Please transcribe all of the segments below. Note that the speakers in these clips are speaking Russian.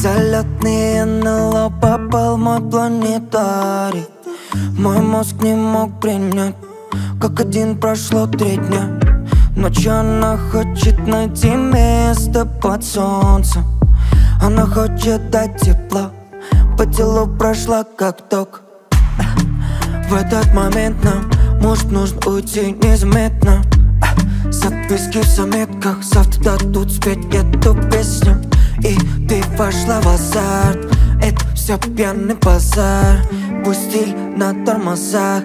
Залетный НЛО попал в мой планетарий. Мой мозг не мог принять, как один прошло 3 дня. Ночью она хочет найти место под солнцем. Она хочет дать тепло, по телу прошла как ток. В этот момент нам, может, нужно уйти незаметно. Записки в заметках, завтра дадут спеть эту песню. И ты вошла в азарт, это все пьяный базар. Пусть стиль на тормозах,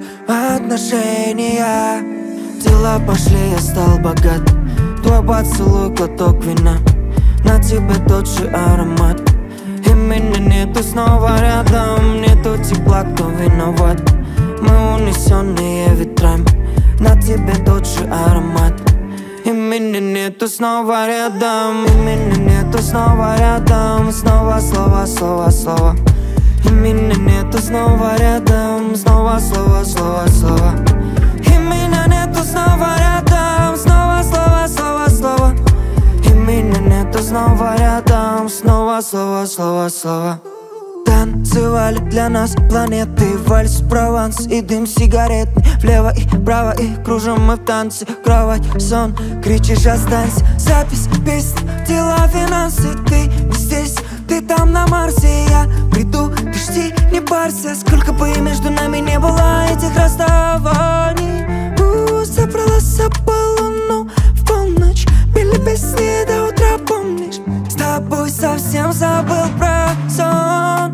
отношения. Дела пошли, я стал богат. Твой поцелуй, глоток вина, на тебе тот же аромат. И меня нету снова рядом, нету тепла, кто виноват. Мы унесенные ветрами, на тебе тот же аромат. И меня нету снова рядом, и меня нету снова рядом. Снова слово, слово, слово. И меня нету снова рядом, снова слово, слово, слово. И меня нету снова рядом, снова слово, слово, слово. И меня нету снова рядом, снова слово, слово, слово. Танцевали для нас планеты, вальс, Прованс и дым сигаретный. Влево и вправо и кружим мы в танце. Кровать, сон, кричишь останься. Запись, песни, дела, финансы. Ты не здесь, ты там на Марсе. Я приду, ты жди, не парься. Сколько бы между нами не было этих расставаний. Собралась по луну в полночь, пели песни до утра, помнишь? С тобой совсем забыл про сон.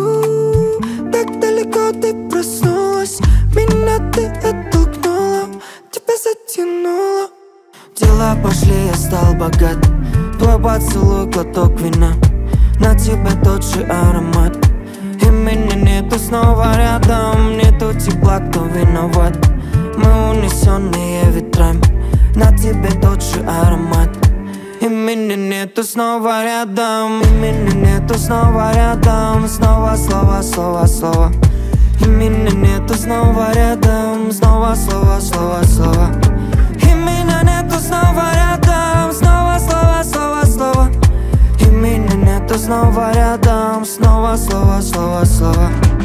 Так далеко ты проснулась, меня ты оттолкнула, тебя затянула. Дела пошли, я стал богат. Твой поцелуй, глоток вина, на тебе тот же аромат. И меня нету снова рядом, нету тепла, кто виноват. Мы унесенные ветрами, на тебе тот же аромат. И меня нету снова рядом, и меня нету снова рядом. Снова слово, слово, слово. И меня нету снова рядом, снова слово, слово, слово. И меня нету снова рядом, снова слово, слово, слово. И меня нету снова рядом, снова слово, слово, слово.